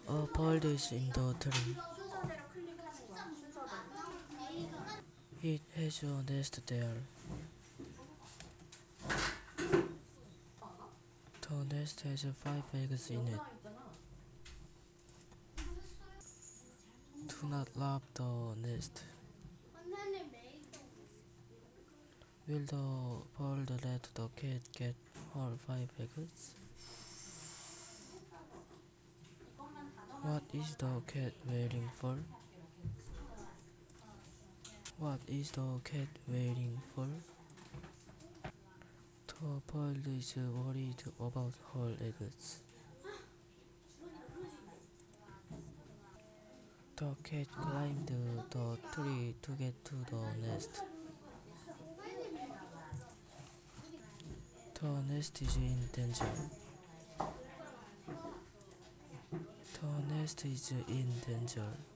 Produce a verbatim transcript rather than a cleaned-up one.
A bird is in the tree. 순서대로 클릭하는 거야. 순서대로. It has a nest there. The nest has five eggs in it. Do not love the nest. Will the bird let the cat get her five eggs? What is the cat waiting for? What is the cat waiting for? The bird is worried about her eggs. The cat climbed the tree to get to the nest. The nest is in danger. The nest is in danger.